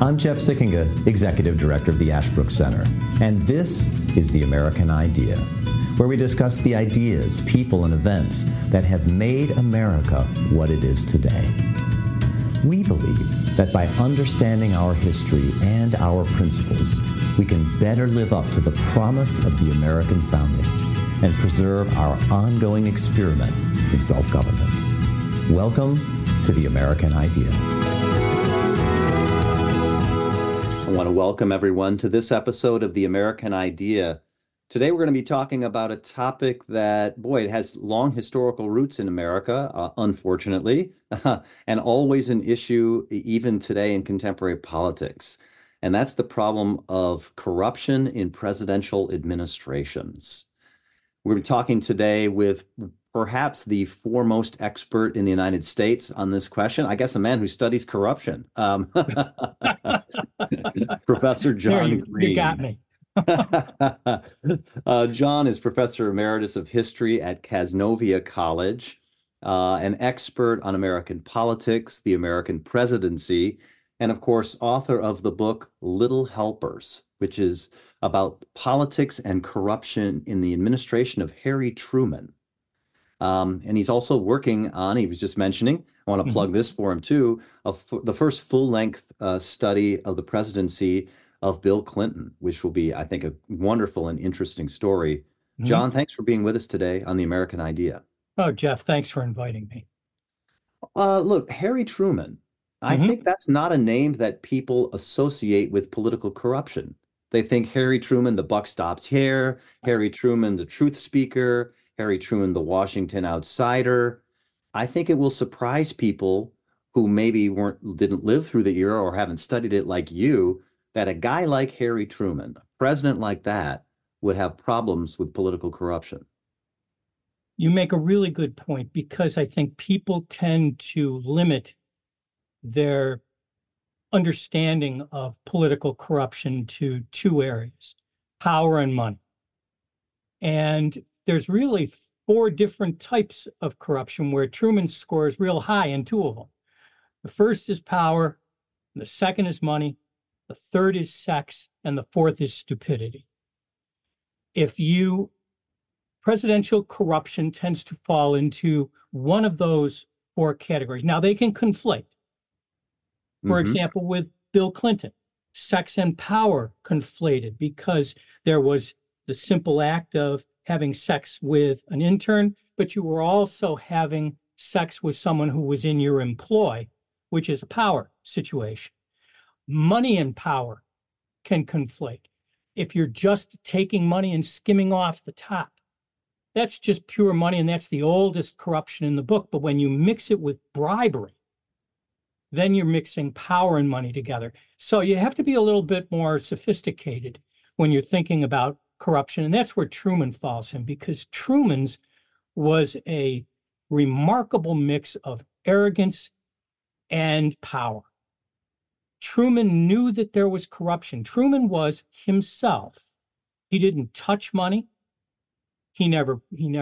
I'm Jeff Sickinga, Executive Director of the Ashbrook Center, and this is The American Idea, where we discuss the ideas, people, and events that have made America what it is today. We believe that by understanding our history and our principles, we can better live up to the promise of the American founding and preserve our ongoing experiment in self-government. Welcome to The American Idea. I want to welcome everyone to this episode of The American Idea. Today we're going to be talking about a topic that, boy, it has long historical roots in America, unfortunately, and always an issue even today in contemporary politics. And that's the problem of corruption in presidential administrations. We're talking today with perhaps the foremost expert in the United States on this question. I guess a man who studies corruption. Professor John Green. You got me. John is Professor Emeritus of History at Cazenovia College, an expert on American politics, the American presidency, and of course, author of the book Little Helpers, which is about politics and corruption in the administration of Harry Truman. And he's also working on, he was just mentioning, I want to plug this for him too, the first full-length study of the presidency of Bill Clinton, which will be, I think, a wonderful and interesting story. John, thanks for being with us today on The American Idea. Oh, Jeff, thanks for inviting me. Look, Harry Truman, I think that's not a name that people associate with political corruption. They think Harry Truman, the buck stops here, Harry Truman, the truth speaker, Harry Truman, the Washington outsider. I think it will surprise people who maybe didn't live through the era or haven't studied it like you, that a guy like Harry Truman, a president like that, would have problems with political corruption. You make a really good point, because I think people tend to limit their understanding of political corruption to two areas: power and money. And there's really four different types of corruption where Truman scores real high in two of them. The first is power, the second is money, the third is sex, and the fourth is stupidity. Presidential corruption tends to fall into one of those four categories. Now, they can conflate. For example, with Bill Clinton, sex and power conflated, because there was the simple act of having sex with an intern, but you were also having sex with someone who was in your employ, which is a power situation. Money and power can conflate. If you're just taking money and skimming off the top, that's just pure money, and that's the oldest corruption in the book. But when you mix it with bribery, then you're mixing power and money together. So you have to be a little bit more sophisticated when you're thinking about corruption. And that's where Truman falls in, because Truman's was a remarkable mix of arrogance and power. Truman knew that there was corruption. Truman was himself. He didn't touch money. He never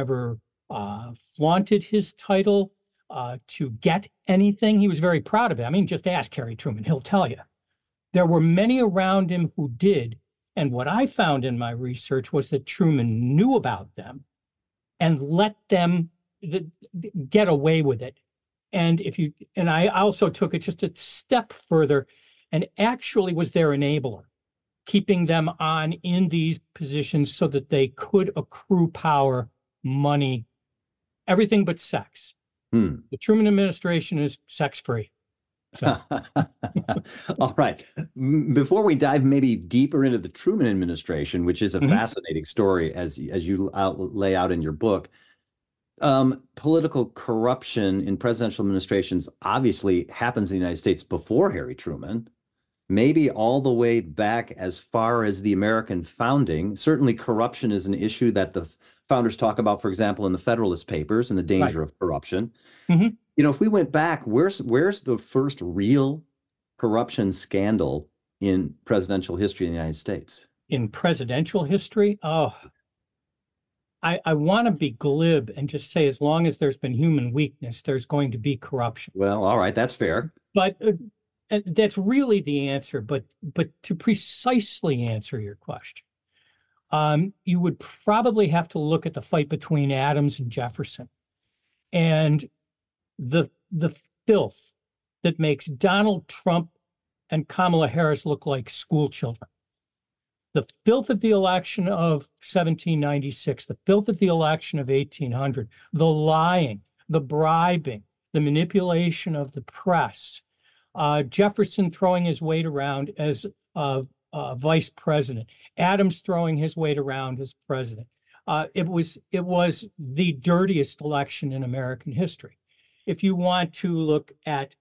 flaunted his title to get anything. He was very proud of it. I mean, just ask Harry Truman, he'll tell you. There were many around him who did. And what I found in my research was that Truman knew about them and let them get away with it. And I also took it just a step further and actually was their enabler, keeping them on in these positions so that they could accrue power, money, everything but sex. The Truman administration is sex-free. So. All right. Before we dive maybe deeper into the Truman administration, which is a fascinating story, as you lay out in your book, political corruption in presidential administrations obviously happens in the United States before Harry Truman, maybe all the way back as far as the American founding. Certainly corruption is an issue that the founders talk about, for example, in the Federalist Papers, and the danger of corruption. If we went back, where's the first real corruption scandal in presidential history in the United States? In presidential history? Oh, I want to be glib and just say, as long as there's been human weakness, there's going to be corruption. Well, all right, that's fair. But and that's really the answer. But to precisely answer your question, you would probably have to look at the fight between Adams and Jefferson, and the filth that makes Donald Trump and Kamala Harris look like school children. The filth of the election of 1796, the filth of the election of 1800, the lying, the bribing, the manipulation of the press, Jefferson throwing his weight around as vice president, Adams throwing his weight around as president. It was the dirtiest election in American history. If you want to look at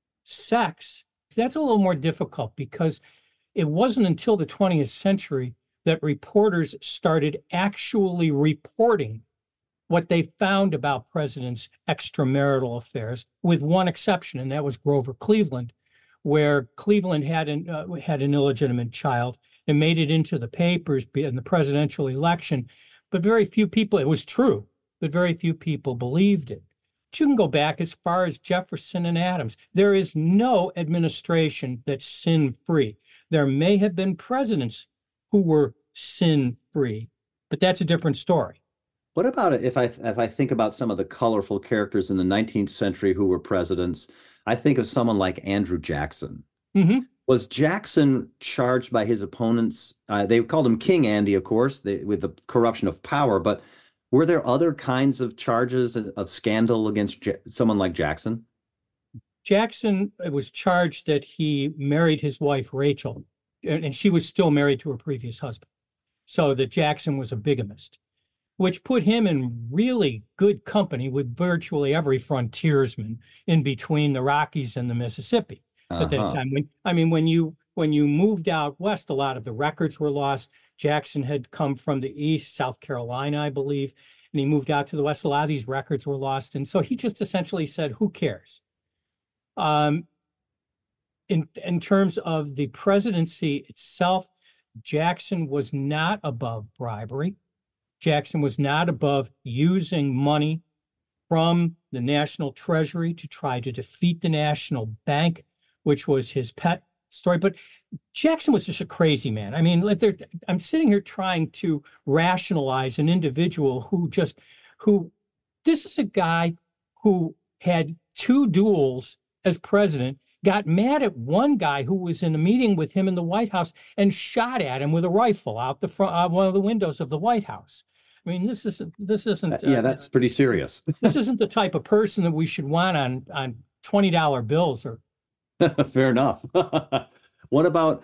sex, that's a little more difficult because it wasn't until the 20th century that reporters started actually reporting what they found about presidents' extramarital affairs, with one exception, and that was Grover Cleveland, where Cleveland had an illegitimate child and made it into the papers in the presidential election. But very few people, it was true, but very few people believed it. But you can go back as far as Jefferson and Adams. There is no administration that's sin-free. There may have been presidents who were sin-free, but that's a different story. What about if I think about some of the colorful characters in the 19th century who were presidents? I think of someone like Andrew Jackson. Mm-hmm. Was Jackson charged by his opponents? They called him King Andy, of course, with the corruption of power. But were there other kinds of charges of scandal against someone like Jackson? Jackson was charged that he married his wife, Rachel, and she was still married to her previous husband. So that Jackson was a bigamist, which put him in really good company with virtually every frontiersman in between the Rockies and the Mississippi. At that time, when you moved out west, a lot of the records were lost. Jackson had come from the east, South Carolina, I believe, and he moved out to the west. A lot of these records were lost, and so he just essentially said, "Who cares?" In terms of the presidency itself, Jackson was not above bribery. Jackson was not above using money from the national treasury to try to defeat the national bank, which was his pet story. But Jackson was just a crazy man. I mean, I'm sitting here trying to rationalize an individual this is a guy who had 2 duels as president, got mad at one guy who was in a meeting with him in the White House and shot at him with a rifle out the front, one of the windows of the White House. I mean, this isn't. Yeah, that's pretty serious. This isn't the type of person that we should want on $20 bills or. Fair enough. What about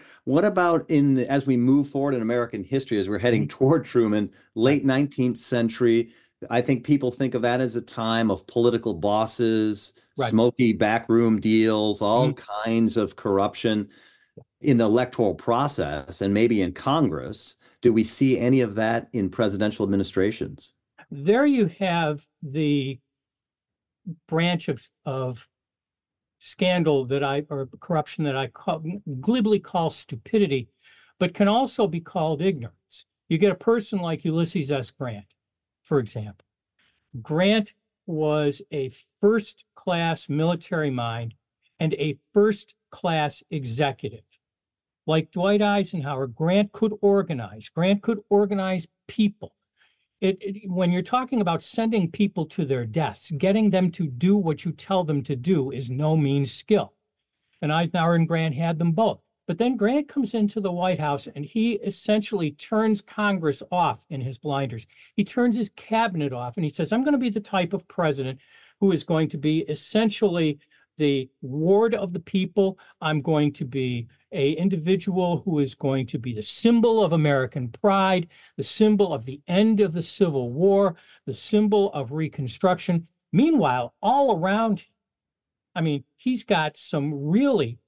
as we move forward in American history, as we're heading toward Truman, late 19th century? I think people think of that as a time of political bosses, right, smoky backroom deals, all kinds of corruption in the electoral process and maybe in Congress. Do we see any of that in presidential administrations? There you have the branch of scandal or corruption that I glibly call stupidity, but can also be called ignorance. You get a person like Ulysses S. Grant, for example. Grant was a first-class military mind and a first-class executive. Like Dwight Eisenhower, Grant could organize. Grant could organize people. When you're talking about sending people to their deaths, getting them to do what you tell them to do is no mean skill. And Eisenhower and Grant had them both. But then Grant comes into the White House and he essentially turns Congress off in his blinders. He turns his cabinet off and he says, I'm going to be the type of president who is going to be essentially the ward of the people. I'm going to be an individual who is going to be the symbol of American pride, the symbol of the end of the Civil War, the symbol of Reconstruction. Meanwhile, all around him, I mean, he's got some really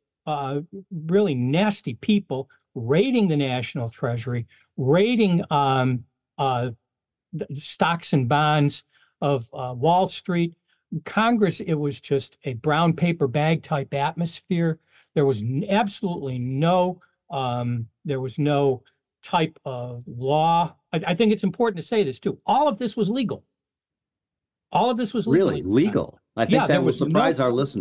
nasty people raiding the National Treasury, raiding the stocks and bonds of Wall Street. Congress, it was just a brown paper bag type atmosphere. There was absolutely no type of law. I think it's important to say this too. All of this was legal. All of this was legal. Really legal. I think that will surprise our listeners.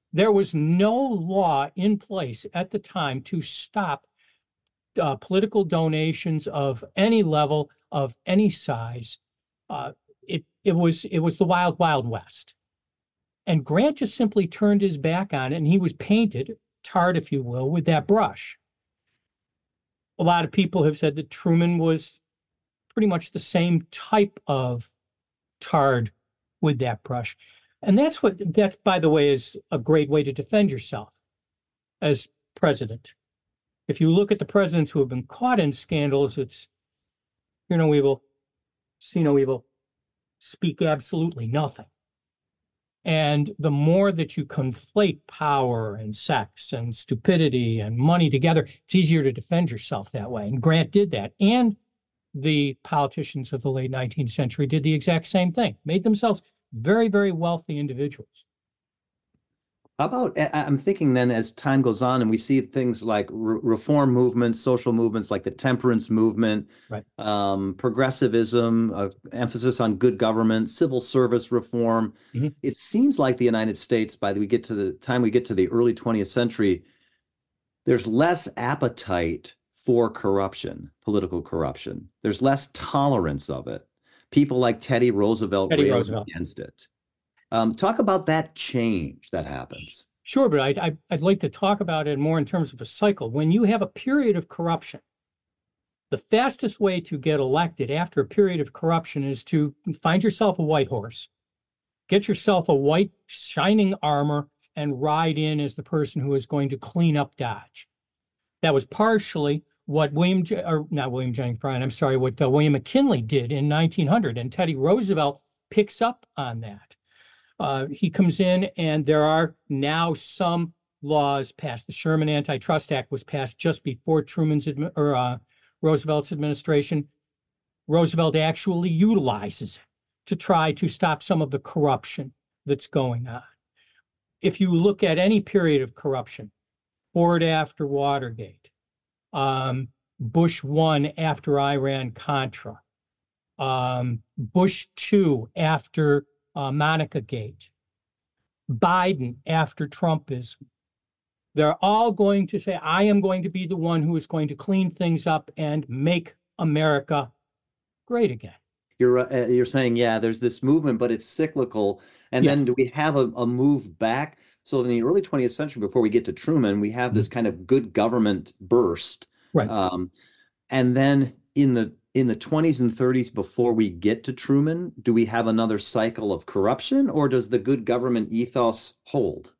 There was no law in place at the time to stop political donations of any level, of any size. It was the wild, wild west. And Grant just simply turned his back on it, and he was painted, tarred, if you will, with that brush. A lot of people have said that Truman was pretty much the same type of tarred with that brush. And that's, by the way, is a great way to defend yourself as president. If you look at the presidents who have been caught in scandals, it's hear no evil, see no evil, speak absolutely nothing. And the more that you conflate power and sex and stupidity and money together, it's easier to defend yourself that way. And Grant did that. And the politicians of the late 19th century did the exact same thing, made themselves very, very wealthy individuals. How about, I'm thinking then as time goes on and we see things like reform movements, social movements like the temperance movement, right. Progressivism, emphasis on good government, civil service reform. Mm-hmm. It seems like the United States, by the time we get to the early 20th century, there's less appetite for corruption, political corruption. There's less tolerance of it. People like Teddy Roosevelt railed against it. Talk about that change that happens. Sure, but I'd like to talk about it more in terms of a cycle. When you have a period of corruption, the fastest way to get elected after a period of corruption is to find yourself a white horse, get yourself a white shining armor, and ride in as the person who is going to clean up Dodge. That was partially what William McKinley did in 1900, and Teddy Roosevelt picks up on that. He comes in, and there are now some laws passed. The Sherman Antitrust Act was passed just before Roosevelt's administration. Roosevelt actually utilizes it to try to stop some of the corruption that's going on. If you look at any period of corruption, Ford after Watergate, Bush 1 after Iran-Contra, Bush 2 after Monica Gate, Biden after Trumpism, they're all going to say, I am going to be the one who is going to clean things up and make America great again. You're saying, yeah, there's this movement, but it's cyclical. And yes. Then do we have a move back? So in the early 20th century, before we get to Truman, we have this kind of good government burst. Right. And then in the 20s and 30s, before we get to Truman, do we have another cycle of corruption, or does the good government ethos hold?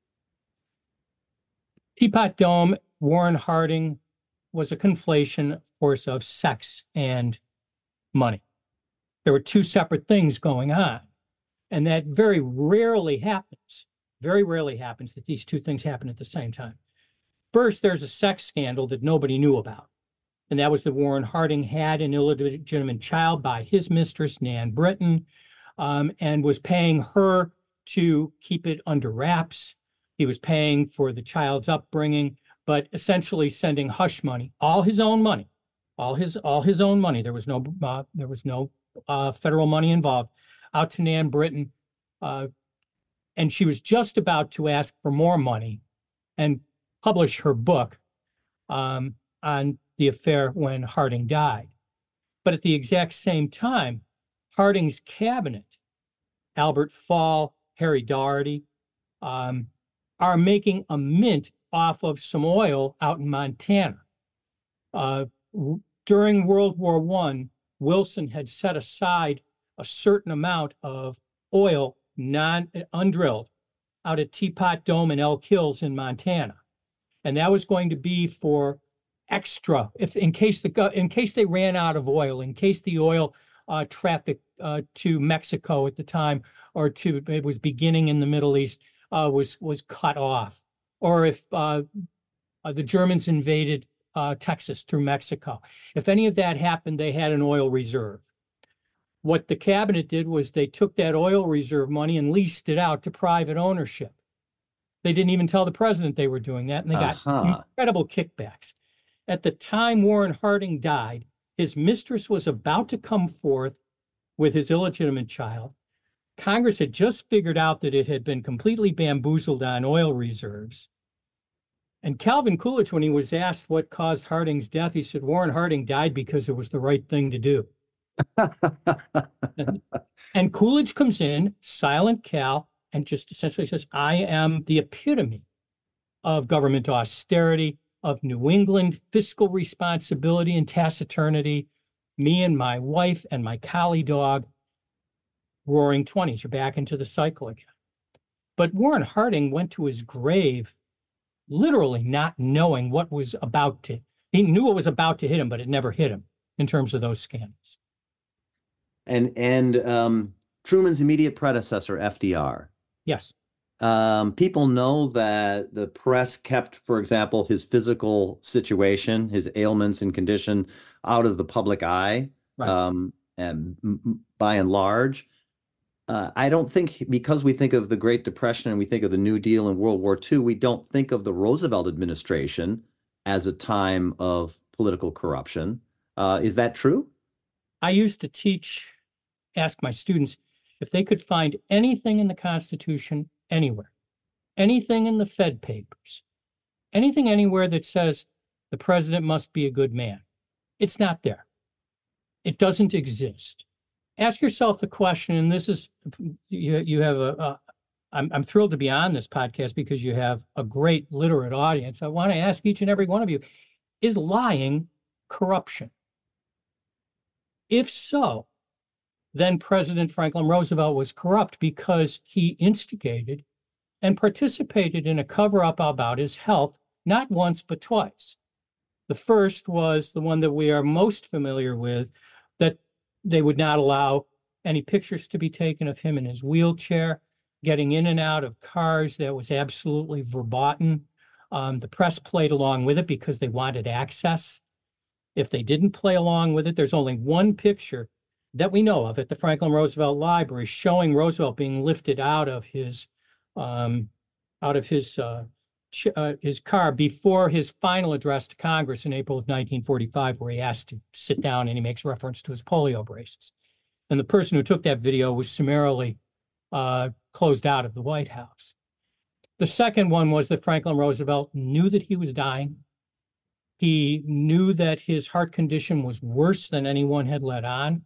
Teapot Dome, Warren Harding was a conflation, of course, of sex and money. There were two separate things going on, and that very rarely happens that these two things happen at the same time. First, there's a sex scandal that nobody knew about, and that was that Warren Harding had an illegitimate child by his mistress, Nan Britton, and was paying her to keep it under wraps. He was paying for the child's upbringing, but essentially sending hush money, all his own money. There was no federal money involved, out to Nan Britton, and she was just about to ask for more money and publish her book on the affair when Harding died. But at the exact same time, Harding's cabinet, Albert Fall, Harry Daugherty, are making a mint off of some oil out in Montana. During World War I, Wilson had set aside a certain amount of oil, undrilled, out at Teapot Dome and Elk Hills in Montana. And that was going to be for extra, in case they ran out of oil, in case the oil traffic to Mexico at the time, or it was beginning in the Middle East, was cut off, or if the Germans invaded Texas through Mexico. If any of that happened, they had an oil reserve. What the cabinet did was they took that oil reserve money and leased it out to private ownership. They didn't even tell the president they were doing that, and they got incredible kickbacks. At the time Warren Harding died, his mistress was about to come forth with his illegitimate child. Congress had just figured out that it had been completely bamboozled on oil reserves. And Calvin Coolidge, when he was asked what caused Harding's death, he said Warren Harding died because it was the right thing to do. And Coolidge comes in, silent Cal, and just essentially says, I am the epitome of government austerity, of New England fiscal responsibility and taciturnity. Me and my wife and my collie dog, roaring 20s. You're back into the cycle again. But Warren Harding went to his grave literally not knowing what was about to, he knew it was about to hit him, but it never hit him in terms of those scandals. And Truman's immediate predecessor, FDR. Yes. People know that the press kept, for example, his physical situation, his ailments and condition out of the public eye, Right. and by and large. I don't think, because we think of the Great Depression and we think of the New Deal and World War II, we don't think of the Roosevelt administration as a time of political corruption. Is that true? I used to ask my students if they could find anything in the Constitution anywhere, anything in the Fed papers, anything anywhere that says the president must be a good man. It's not there. It doesn't exist. Ask yourself the question, and this is, you have I'm thrilled to be on this podcast because you have a great literate audience. I want to ask each and every one of you, is lying corruption? If so, then President Franklin Roosevelt was corrupt because he instigated and participated in a cover-up about his health, not once, but twice. The first was the one that we are most familiar with, that they would not allow any pictures to be taken of him in his wheelchair, getting in and out of cars. That was absolutely verboten. The press played along with it because they wanted access. If they didn't play along with it, there's only one picture that we know of at the Franklin Roosevelt Library showing Roosevelt being lifted out of his car before his final address to Congress in April of 1945, where he asked to sit down and he makes reference to his polio braces. And the person who took that video was summarily closed out of the White House. The second one was that Franklin Roosevelt knew that he was dying. He knew that his heart condition was worse than anyone had let on.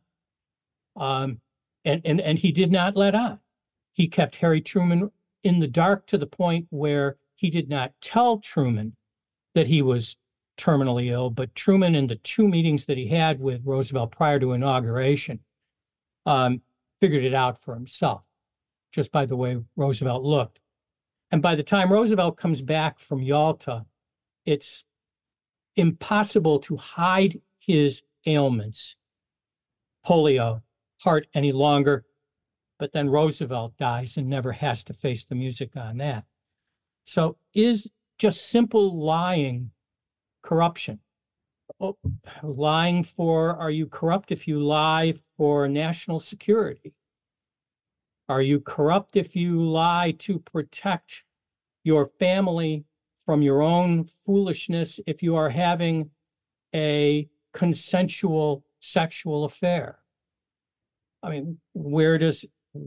And he did not let on. He kept Harry Truman in the dark to the point where he did not tell Truman that he was terminally ill, but Truman, in the two meetings that he had with Roosevelt prior to inauguration, figured it out for himself, just by the way Roosevelt looked. And by the time Roosevelt comes back from Yalta, it's impossible to hide his ailments, polio, heart, any longer. But then Roosevelt dies and never has to face the music on that. So is just simple lying corruption? Oh, lying for, are you corrupt if you lie for national security? Are you corrupt if you lie to protect your family from your own foolishness if you are having a consensual sexual affair? I mean, where does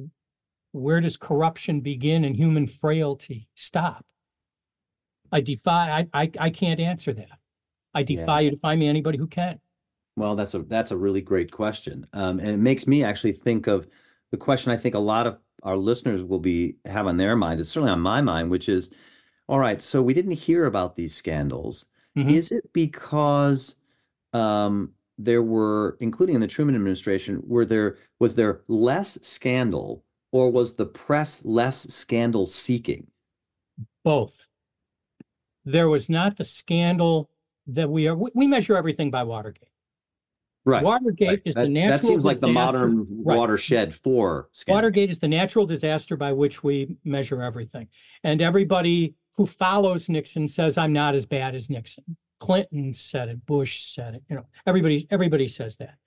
corruption begin and human frailty stop? I can't answer that. I defy you to find me anybody who can. Well, that's a really great question. And it makes me actually think of the question I think a lot of our listeners will have on their mind. It's certainly on my mind, which is, all right, so we didn't hear about these scandals. Mm-hmm. Is it because there were, including in the Truman administration, was there less scandal, or was the press less scandal seeking? Both. There was not the scandal that we measure everything by Watergate. Right. Watergate is the natural. That seems like the modern watershed for scandal. Watergate is the natural disaster by which we measure everything. And everybody who follows Nixon says, I'm not as bad as Nixon. Clinton said it, Bush said it, everybody says that.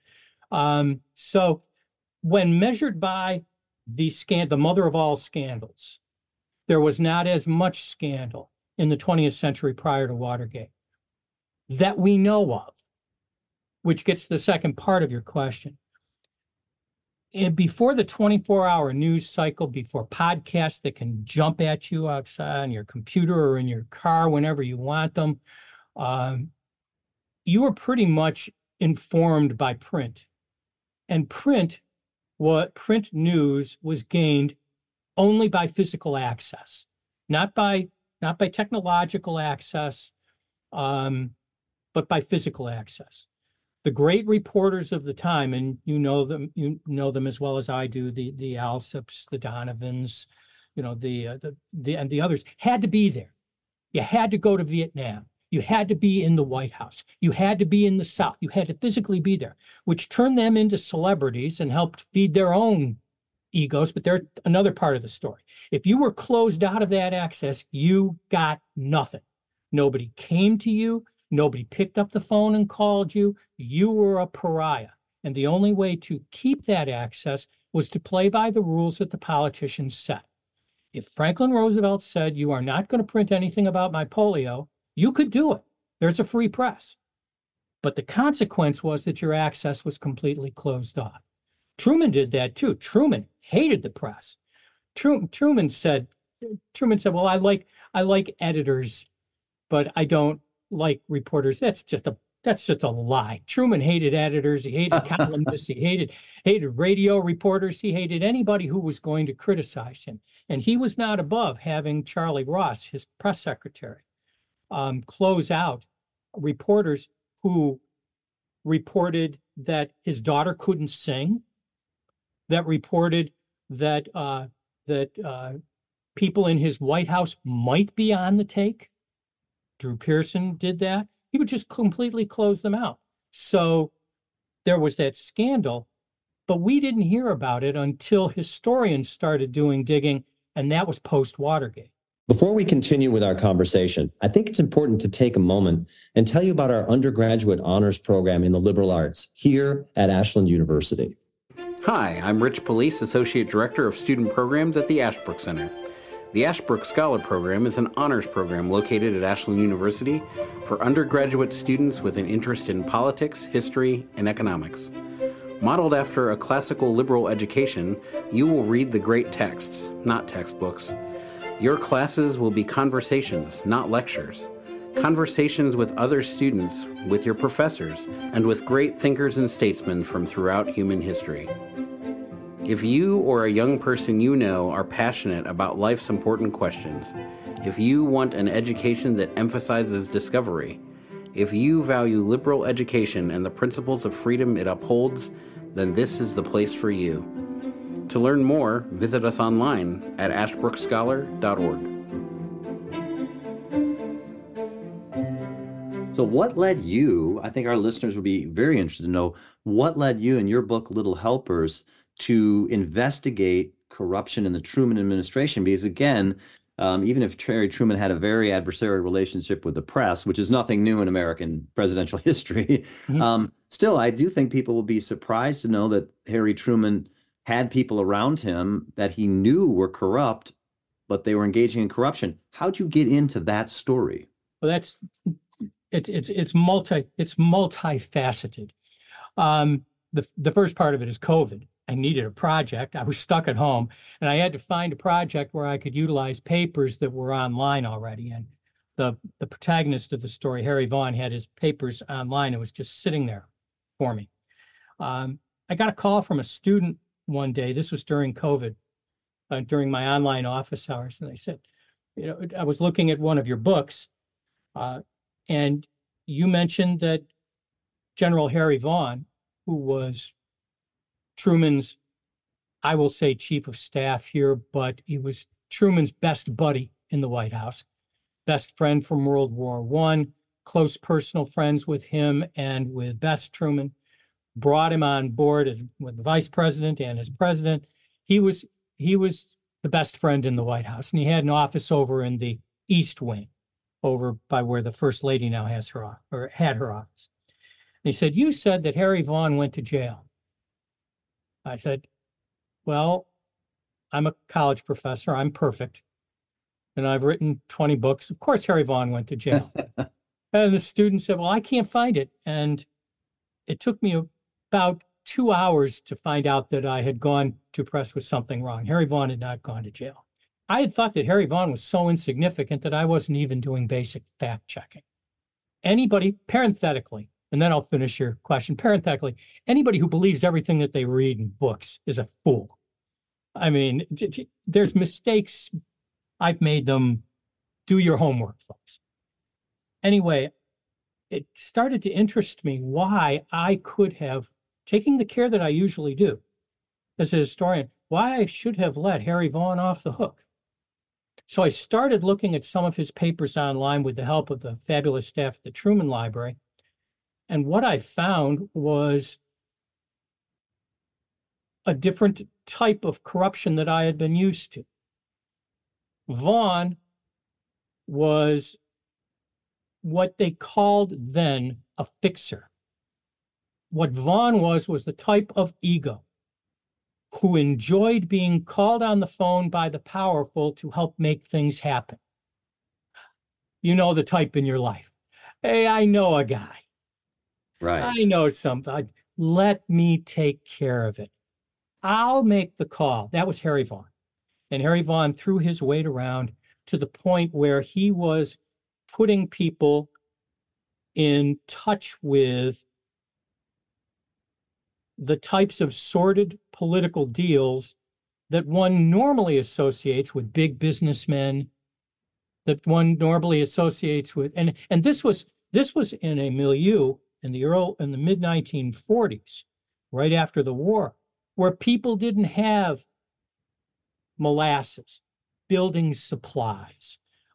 So when measured by the mother of all scandals, there was not as much scandal in the 20th century prior to Watergate that we know of, which gets to the second part of your question. before the 24-hour news cycle, before podcasts that can jump at you outside on your computer or in your car whenever you want them, you were pretty much informed by print. And print news was gained only by physical access, not by technological access, but by physical access. The great reporters of the time, and you know them as well as I do, the Alsups, the Donovans, and the others, had to be there. You had to go to Vietnam. You had to be in the White House. You had to be in the South. You had to physically be there, which turned them into celebrities and helped feed their own egos, but they're another part of the story. If you were closed out of that access, you got nothing. Nobody came to you. Nobody picked up the phone and called you. You were a pariah. And the only way to keep that access was to play by the rules that the politicians set. If Franklin Roosevelt said, you are not going to print anything about my polio, you could do it. There's a free press. But the consequence was that your access was completely closed off. Truman did that too. Truman hated the press. Truman said, well, I like editors, but I don't like reporters. That's just a lie. Truman hated editors. He hated columnists. He hated radio reporters. He hated anybody who was going to criticize him. And he was not above having Charlie Ross, his press secretary, close out reporters who reported that his daughter couldn't sing, that reported that people in his White House might be on the take. Drew Pearson did that. He would just completely close them out. So there was that scandal, but we didn't hear about it until historians started doing digging, and that was post-Watergate. Before we continue with our conversation, I think it's important to take a moment and tell you about our undergraduate honors program in the liberal arts here at Ashland University. Hi, I'm Rich Police, Associate Director of Student Programs at the Ashbrook Center. The Ashbrook Scholar Program is an honors program located at Ashland University for undergraduate students with an interest in politics, history, and economics. Modeled after a classical liberal education, you will read the great texts, not textbooks. Your classes will be conversations, not lectures. Conversations with other students, with your professors, and with great thinkers and statesmen from throughout human history. If you or a young person you know are passionate about life's important questions, if you want an education that emphasizes discovery, if you value liberal education and the principles of freedom it upholds, then this is the place for you. To learn more, visit us online at ashbrookscholar.org. So what led you, I think our listeners would be very interested to know, what led you in your book, Little Helpers, to investigate corruption in the Truman administration? Because again, even if Harry Truman had a very adversarial relationship with the press, which is nothing new in American presidential history, still, I do think people will be surprised to know that Harry Truman had people around him that he knew were corrupt, but they were engaging in corruption. How'd you get into that story? Well, it's multifaceted. The first part of it is COVID. I needed a project. I was stuck at home, and I had to find a project where I could utilize papers that were online already. And the protagonist of the story, Harry Vaughn, had his papers online. It was just sitting there for me. I got a call from a student one day. This was during COVID, during my online office hours, and they said, I was looking at one of your books, and you mentioned that General Harry Vaughn, who was Truman's, I will say, chief of staff here, but he was Truman's best buddy in the White House, best friend from World War I, close personal friends with him and with Bess Truman, brought him on board as with the vice president and as president. He was the best friend in the White House, and he had an office over in the East Wing, over by where the First Lady now has her or had her office. And he said, "You said that Harry Vaughn went to jail." I said, "Well, I'm a college professor. I'm perfect. And I've written 20 books. Of course, Harry Vaughn went to jail." And the student said, "Well, I can't find it." And it took me about 2 hours to find out that I had gone to press with something wrong. Harry Vaughn had not gone to jail. I had thought that Harry Vaughn was so insignificant that I wasn't even doing basic fact checking. Anybody, parenthetically, and then I'll finish your question, parenthetically, anybody who believes everything that they read in books is a fool. I mean, there's mistakes. I've made them. Do your homework, folks. Anyway, it started to interest me why I could have, taking the care that I usually do as a historian, why I should have let Harry Vaughn off the hook. So I started looking at some of his papers online with the help of the fabulous staff at the Truman Library. And what I found was a different type of corruption that I had been used to. Vaughn was what they called then a fixer. What Vaughn was the type of ego who enjoyed being called on the phone by the powerful to help make things happen. You know the type in your life. Hey, I know a guy. Right. I know something. Let me take care of it. I'll make the call. That was Harry Vaughn. And Harry Vaughn threw his weight around to the point where he was putting people in touch with the types of sordid political deals that one normally associates with big businessmen, that one normally associates with, and this was in a milieu in the mid 1940s, right after the war, where people didn't have molasses, building supplies.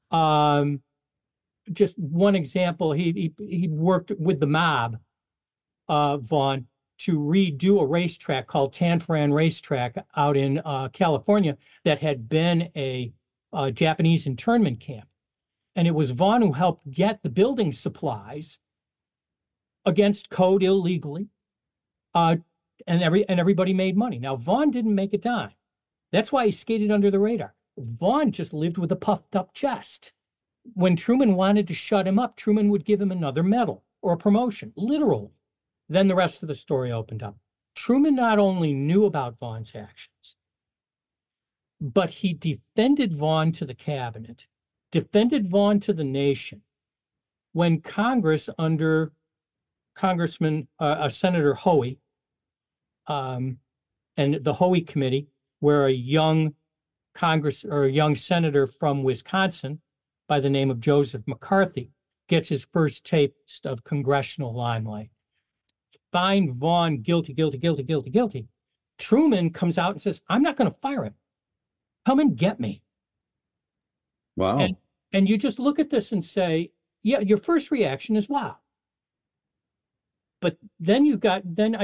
Just one example, he worked with the mob, Vaughn, to redo a racetrack called Tanforan Racetrack out in California that had been a Japanese internment camp. And it was Vaughn who helped get the building supplies against code illegally, and everybody made money. Now, Vaughn didn't make a dime. That's why he skated under the radar. Vaughn just lived with a puffed up chest. When Truman wanted to shut him up, Truman would give him another medal or a promotion, literally. Then the rest of the story opened up. Truman not only knew about Vaughn's actions, but he defended Vaughn to the cabinet, defended Vaughn to the nation. When Congress, under Senator Hoey, and the Hoey Committee, where a young senator from Wisconsin by the name of Joseph McCarthy gets his first taste of congressional limelight, find Vaughn guilty. Truman comes out and says, I'm not going to fire him. Come and get me. Wow. And you just look at this and say, yeah, your first reaction is, wow. But then when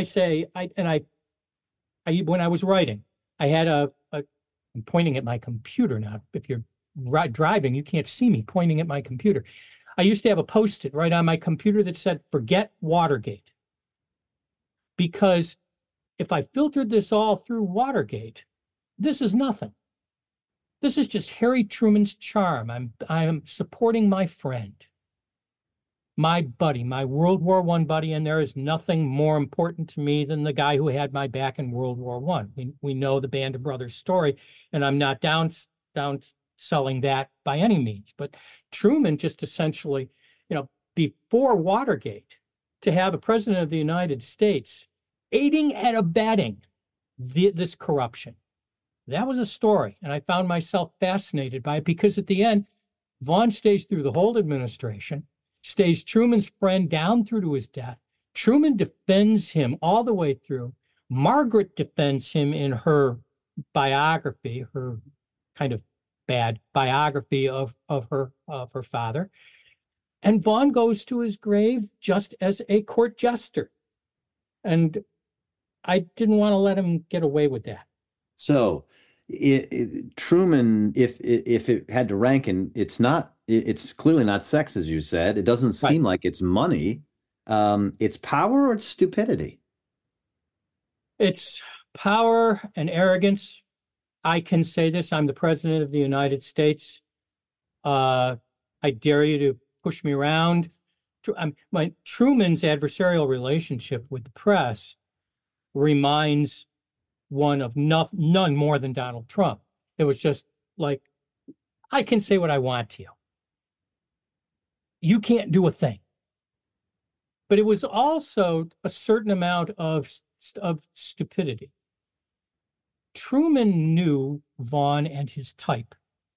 I was writing, I had I'm pointing at my computer now. If you're driving, you can't see me pointing at my computer. I used to have a Post-it right on my computer that said, forget Watergate. Because if I filtered this all through Watergate, this is nothing. This is just Harry Truman's charm. I'm supporting my friend, my buddy, my World War I buddy, and there is nothing more important to me than the guy who had my back in World War I. We know the Band of Brothers story, and I'm not downselling that by any means. But Truman just essentially, before Watergate, to have a president of the United States aiding and abetting this corruption, that was a story. And I found myself fascinated by it because at the end, Vaughn stays through the whole administration, stays Truman's friend down through to his death. Truman defends him all the way through. Margaret defends him in her biography, her kind of bad biography of her father. And Vaughn goes to his grave just as a court jester. And I didn't want to let him get away with that. So Truman, if it had to rank, and it's clearly not sex, as you said. It doesn't seem like it's money. It's power or it's stupidity. It's power and arrogance. I can say this. I'm the president of the United States. I dare you to push me around. Truman's adversarial relationship with the press reminds one of none more than Donald Trump. It was just like, I can say what I want to you. You can't do a thing. But it was also a certain amount of stupidity. Truman knew Vaughn and his type.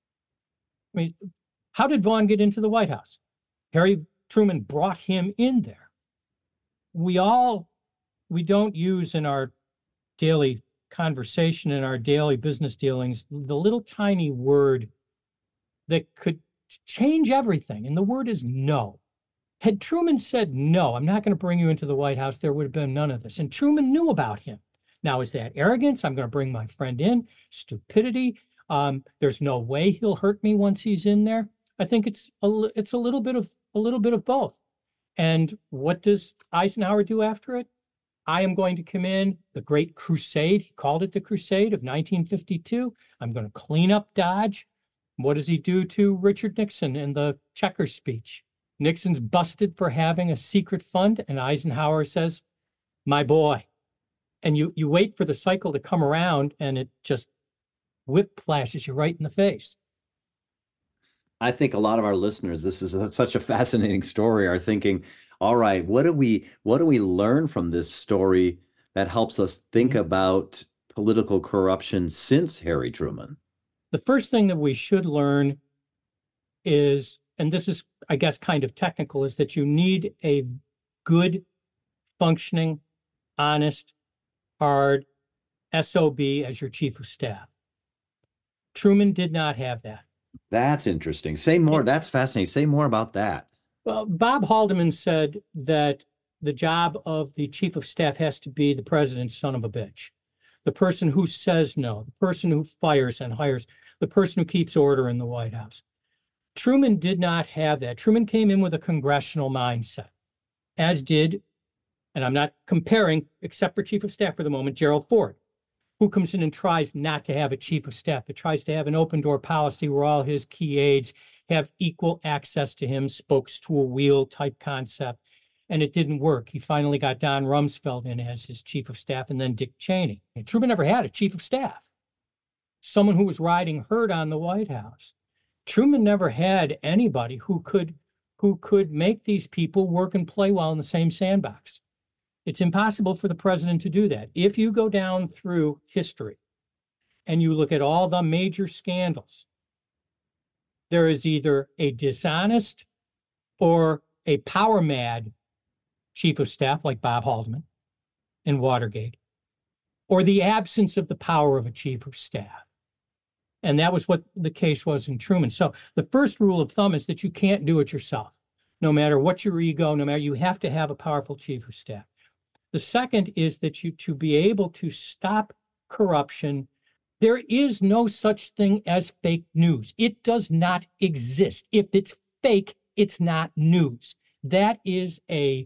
I mean, how did Vaughn get into the White House? Harry Truman brought him in there. We don't use in our daily conversation, in our daily business dealings, the little tiny word that could change everything. And the word is no. Had Truman said, no, I'm not going to bring you into the White House, there would have been none of this. And Truman knew about him. Now, is that arrogance? I'm going to bring my friend in. Stupidity? There's no way he'll hurt me once he's in there. I think it's a little bit of both. And what does Eisenhower do after it? I am going to come in, the Great Crusade. He called it the Crusade of 1952. I'm going to clean up Dodge. What does he do to Richard Nixon in the Checkers speech? Nixon's busted for having a secret fund, and Eisenhower says, my boy. And you wait for the cycle to come around, and it just whip flashes you right in the face. I think a lot of our listeners, this is such a fascinating story, are thinking, all right, what do we learn from this story that helps us think about political corruption since Harry Truman? The first thing that we should learn is, and this is, I guess, kind of technical, is that you need a good, functioning, honest, hard SOB as your chief of staff. Truman did not have that. That's interesting. Say more. That's fascinating. Say more about that. Well, Bob Haldeman said that the job of the chief of staff has to be the president's son of a bitch. The person who says no, the person who fires and hires, the person who keeps order in the White House. Truman did not have that. Truman came in with a congressional mindset, as did, and I'm not comparing, except for chief of staff for the moment, Gerald Ford, who comes in and tries not to have a chief of staff, but tries to have an open door policy where all his key aides have equal access to him, spokes to a wheel type concept. And it didn't work. He finally got Don Rumsfeld in as his chief of staff, and then Dick Cheney. And Truman never had a chief of staff, someone who was riding herd on the White House. Truman never had anybody who could make these people work and play well in the same sandbox. It's impossible for the president to do that. If you go down through history and you look at all the major scandals, there is either a dishonest or a power mad chief of staff like Bob Haldeman in Watergate, or the absence of the power of a chief of staff. And that was what the case was in Truman. So the first rule of thumb is that you can't do it yourself. No matter what your ego, you have to have a powerful chief of staff. The second is that to be able to stop corruption, there is no such thing as fake news. It does not exist. If it's fake, it's not news. It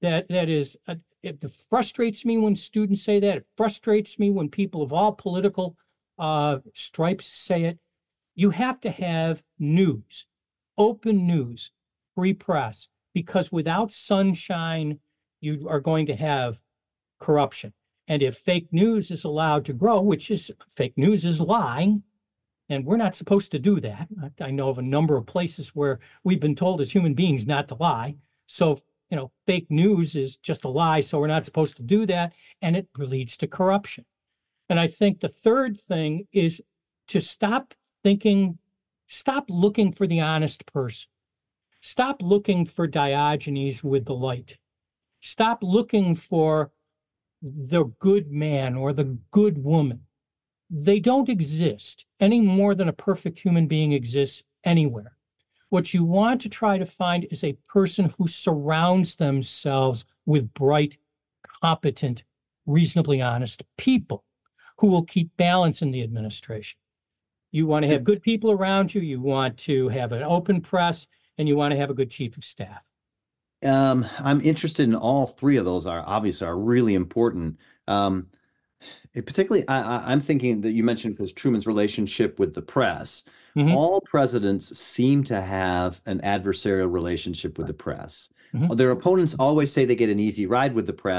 frustrates me when students say that. It frustrates me when people of all political stripes say it. You have to have news, open news, free press, because without sunshine, you are going to have corruption. And if fake news is allowed to grow, fake news is lying, and we're not supposed to do that. I know of a number of places where we've been told as human beings not to lie. So, fake news is just a lie, so we're not supposed to do that, and it leads to corruption. And I think the third thing is to stop looking for the honest person. Stop looking for Diogenes with the light. Stop looking for the good man or the good woman. They don't exist any more than a perfect human being exists anywhere. What you want to try to find is a person who surrounds themselves with bright, competent, reasonably honest people who will keep balance in the administration. You want to have good people around you. You want to have an open press, and you want to have a good chief of staff. I'm interested in all three of those. Are really important. Particularly, I'm thinking that you mentioned was Truman's relationship with the press. Mm-hmm. All presidents seem to have an adversarial relationship with the press. Mm-hmm. Their opponents always say they get an easy ride with the press,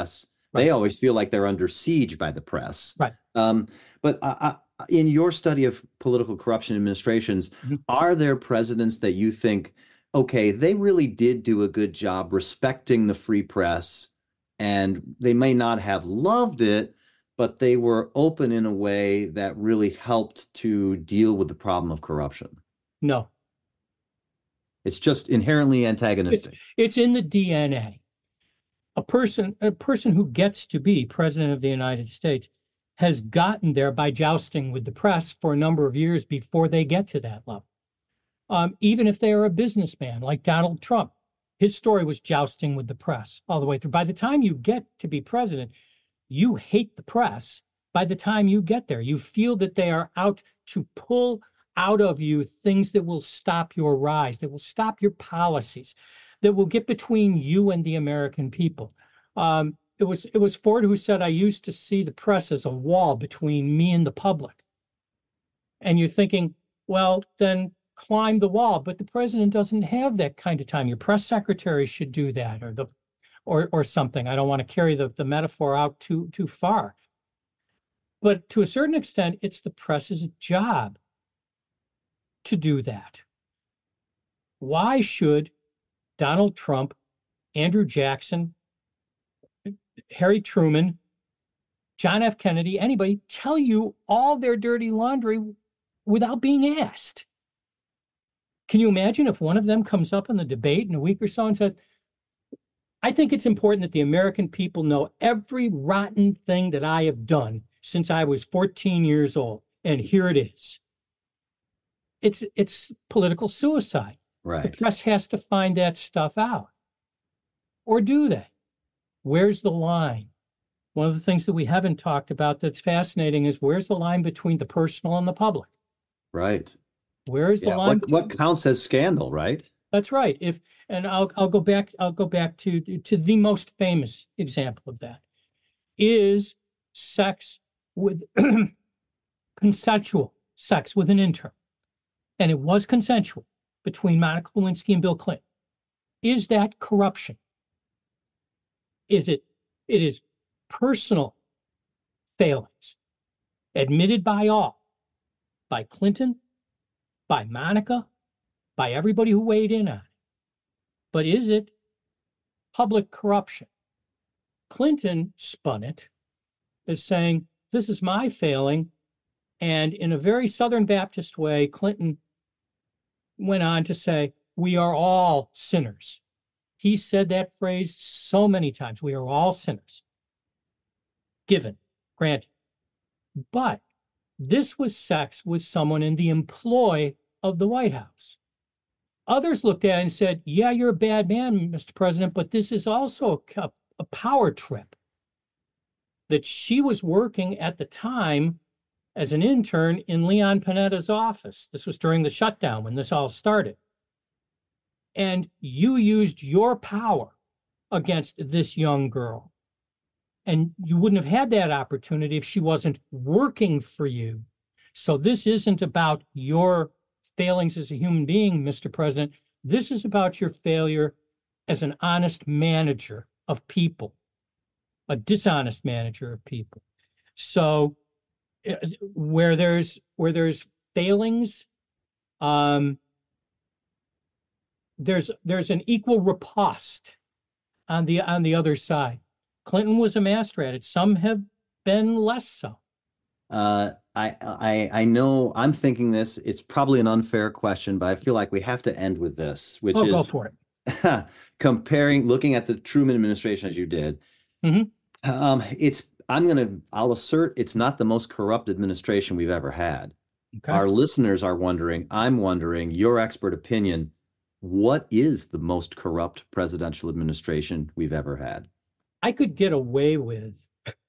They Right. always feel like they're under siege by the press. Right. But in your study of political corruption administrations, Mhm. are there presidents that you think, okay, they really did do a good job respecting the free press, and they may not have loved it, but they were open in a way that really helped to deal with the problem of corruption? No, It's just inherently antagonistic. it's in the DNA. A person who gets to be president of the United States has gotten there by jousting with the press for a number of years before they get to that level. Even if they are a businessman like Donald Trump, his story was jousting with the press all the way through. By the time you get to be president, you hate the press. By the time you get there, you feel that they are out to pull out of you things that will stop your rise, that will stop your policies, that will get between you and the American people. It was Ford who said, "I used to see the press as a wall between me and the public." And you're thinking, well, then climb the wall. But the president doesn't have that kind of time. Your press secretary should do that, or something. I don't want to carry the metaphor out too far. But to a certain extent, it's the press's job to do that. Why should Donald Trump, Andrew Jackson, Harry Truman, John F. Kennedy, anybody tell you all their dirty laundry without being asked? Can you imagine if one of them comes up in the debate in a week or so and said, "I think it's important that the American people know every rotten thing that I have done since I was 14 years old, and here it is." It's political suicide. Right. The press has to find that stuff out. Or do they? Where's the line? One of the things that we haven't talked about that's fascinating is where's the line between the personal and the public? Right. Where is the Yeah. line? What counts as scandal, right? That's right. I'll go back to the most famous example of that is sex with consensual sex with an intern. And it was consensual between Monica Lewinsky and Bill Clinton. Is that corruption? It is personal failings admitted by all, by Clinton, by Monica, by everybody who weighed in on it. But is it public corruption? Clinton spun it as saying, this is my failing. And in a very Southern Baptist way, Clinton went on to say, we are all sinners. He said that phrase so many times. We are all sinners. Given, granted. But this was sex with someone in the employ of the White House. Others looked at it and said, yeah, you're a bad man, Mr. President, but this is also a power trip. That she was working at the time as an intern in Leon Panetta's office. This was during the shutdown when this all started. And you used your power against this young girl. And you wouldn't have had that opportunity if she wasn't working for you. So this isn't about your failings as a human being, Mr. President. This is about your failure as an honest manager of people, a dishonest manager of people. So where there's failings, there's an equal riposte on the other side. Clinton was a master at it. Some have been less so. I know I'm thinking this. It's probably an unfair question, but I feel like we have to end with this, which is go for it. looking at the Truman administration as you did. Mm-hmm. I'll assert it's not the most corrupt administration we've ever had. Okay. Our listeners are wondering, I'm wondering, your expert opinion, what is the most corrupt presidential administration we've ever had? I could get away with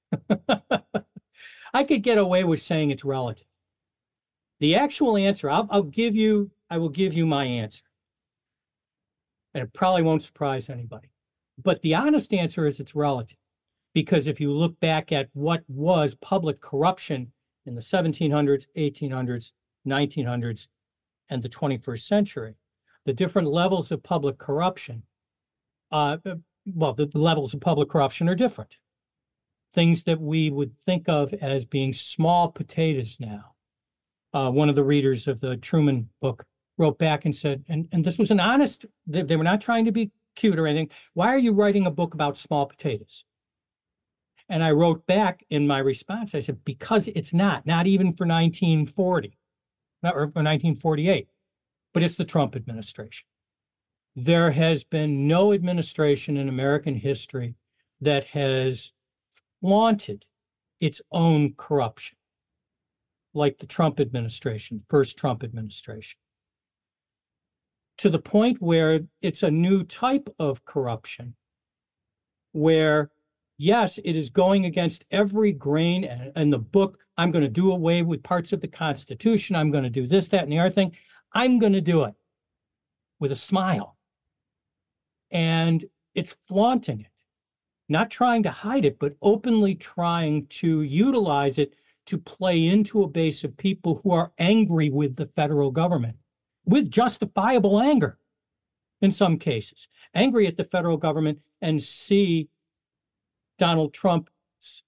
saying it's relative. The actual answer, I will give you my answer. And it probably won't surprise anybody. But the honest answer is it's relative. Because if you look back at what was public corruption in the 1700s, 1800s, 1900s, and the 21st century, the different levels of public corruption, the levels of public corruption are different. things that we would think of as being small potatoes now. One of the readers of the Truman book wrote back and said, and this was an honest, they were not trying to be cute or anything. Why are you writing a book about small potatoes? And I wrote back in my response, I said, because it's not even for 1940, not or for 1948, but it's the Trump administration. There has been no administration in American history that has flaunted its own corruption like the Trump administration, first Trump administration, to the point where it's a new type of corruption where, yes, it is going against every grain and the book. I'm going to do away with parts of the Constitution. I'm going to do this, that, and the other thing. I'm going to do it with a smile. And it's flaunting it, not trying to hide it, but openly trying to utilize it to play into a base of people who are angry with the federal government, with justifiable anger in some cases, angry at the federal government, and see Donald Trump's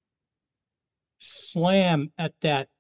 slam at that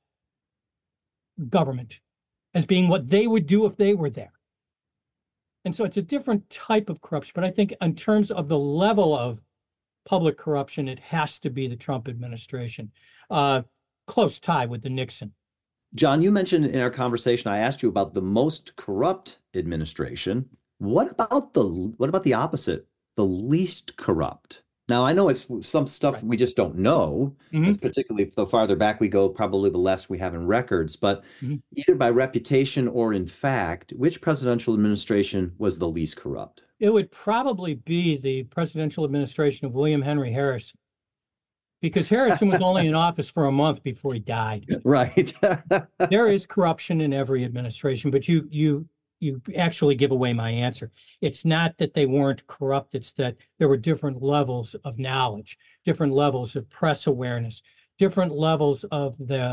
government as being what they would do if they were there. And so it's a different type of corruption. But I think in terms of the level of public corruption, it has to be the Trump administration. Close tie with the Nixon. John, you mentioned in our conversation, I asked you about the most corrupt administration. What about the opposite, the least corrupt? Now, I know it's some stuff we just don't know. It's particularly the farther back we go, probably the less we have in records. But either by reputation or in fact, which presidential administration was the least corrupt? It would probably be the presidential administration of William Henry Harrison, because Harrison was only in office for a month before he died. Right. There is corruption in every administration, but you actually give away my answer. It's not that they weren't corrupt, it's that there were different levels of knowledge, different levels of press awareness, different levels of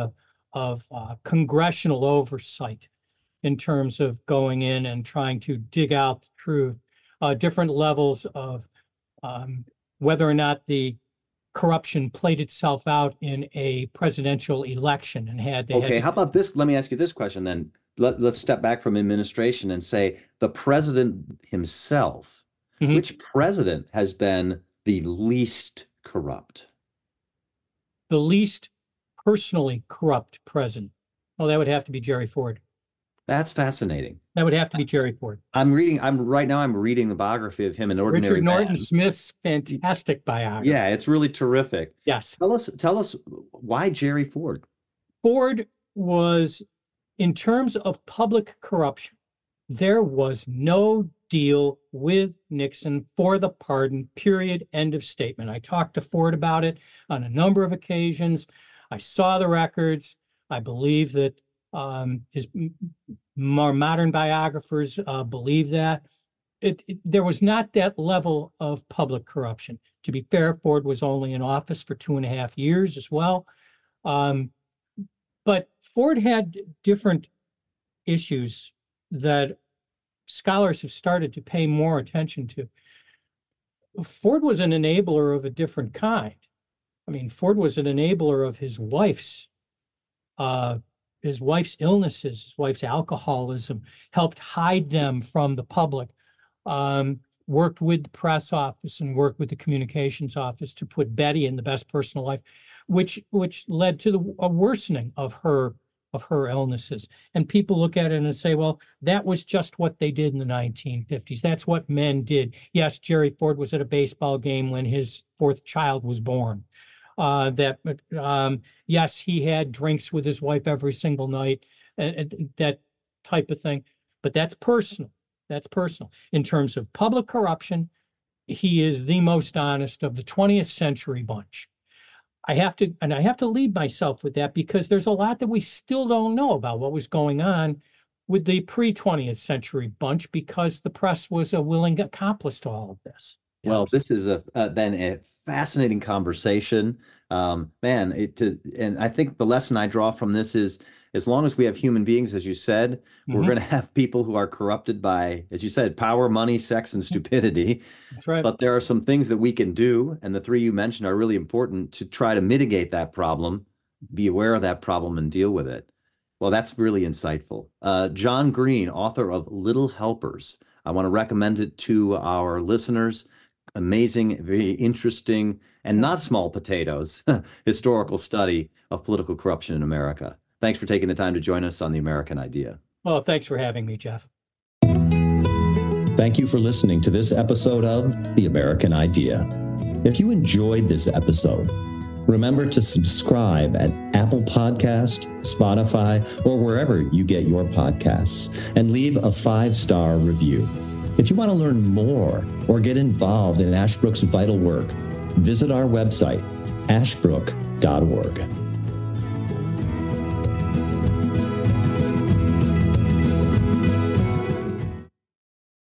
congressional oversight in terms of going in and trying to dig out the truth, different levels of whether or not the corruption played itself out in a presidential election and Okay, how about this? Let me ask you this question then. Let's step back from administration and say the president himself. Which president has been the least corrupt? The least personally corrupt president? Oh, that would have to be Jerry Ford. That's fascinating. That would have to be Jerry Ford. I'm reading the biography of him in Ordinary Richard Man. Norton Smith's fantastic biography. Yeah, it's really terrific. Yes. Tell us why Jerry Ford? Ford was, in terms of public corruption, there was no deal with Nixon for the pardon, period, end of statement. I talked to Ford about it on a number of occasions. I saw the records. I believe that his more modern biographers believe that. There was not that level of public corruption. To be fair, Ford was only in office for 2.5 years as well. But Ford had different issues that scholars have started to pay more attention to. Ford was an enabler of a different kind. I mean, Ford was an enabler of his wife's illnesses, his wife's alcoholism, helped hide them from the public, worked with the press office and worked with the communications office to put Betty in the best personal life, which led to a worsening of her illnesses. And people look at it and say, well, that was just what they did in the 1950s. That's what men did. Yes, Jerry Ford was at a baseball game when his 4th child was born. Yes, he had drinks with his wife every single night, and that type of thing. But that's personal. That's personal. In terms of public corruption, he is the most honest of the 20th century bunch. I have to lead myself with that because there's a lot that we still don't know about what was going on with the pre-20th century bunch because the press was a willing accomplice to all of this. Well, this has been a fascinating conversation, and I think the lesson I draw from this is as long as we have human beings, as you said, we're Mhm. going to have people who are corrupted by, as you said, power, money, sex, and stupidity. That's right. But there are some things that we can do, and the three you mentioned are really important to try to mitigate that problem, be aware of that problem, and deal with it. Well, that's really insightful. John Green, author of Little Helpers. I want to recommend it to our listeners. Amazing, very interesting, and not small potatoes historical study of political corruption in America. Thanks for taking the time to join us on The American Idea. Well, thanks for having me, Jeff. Thank you for listening to this episode of The American Idea. If you enjoyed this episode, remember to subscribe at Apple Podcast, Spotify, or wherever you get your podcasts, and leave a 5-star review. If you want to learn more or get involved in Ashbrook's vital work, visit our website, ashbrook.org.